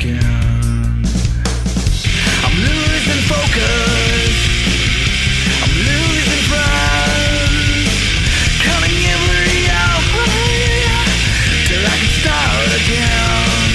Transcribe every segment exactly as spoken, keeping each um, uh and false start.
again. I'm losing focus, I'm losing friends, counting every hour till I can start again.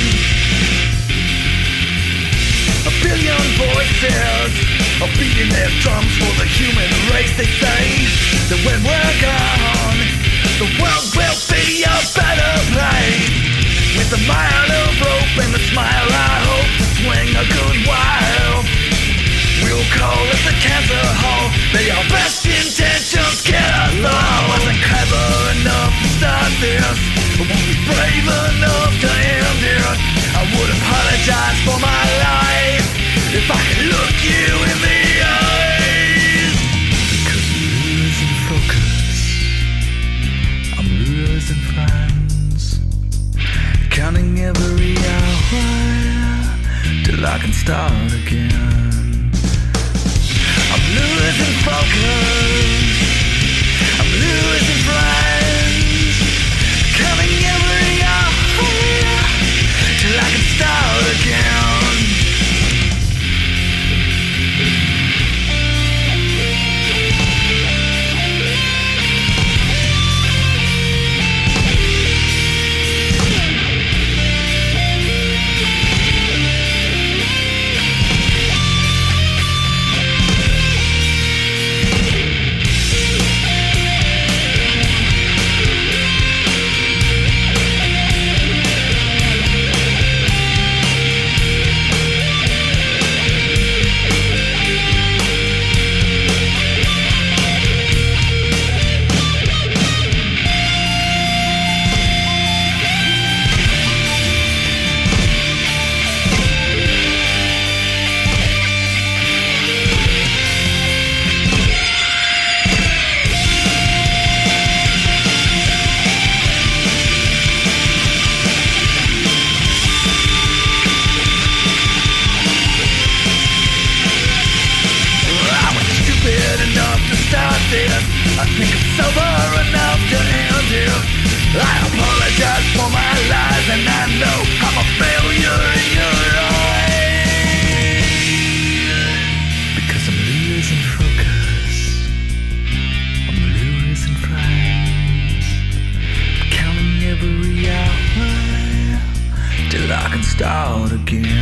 A billion voices are beating their drums for the human race. They say that when we're gone, the world will be a better place. With a mile of rope and a smile, I hope to swing a good while. We'll call it the cancer hall. May our best intentions get us all. I wasn't clever enough to start this, but won't be brave enough to end it. I would apologize for my life if I could look you in the eyes. Because I'm losing focus, I'm losing friends, counting every hour till I can start again. I'm losing focus, I'm losing friends, counting every hour till I can start again. I think I'm sober enough to end it. I apologize for my lies, and I know I'm a failure in your eyes. Because I'm losing focus, I'm losing friends, I'm counting every hour till I can start again.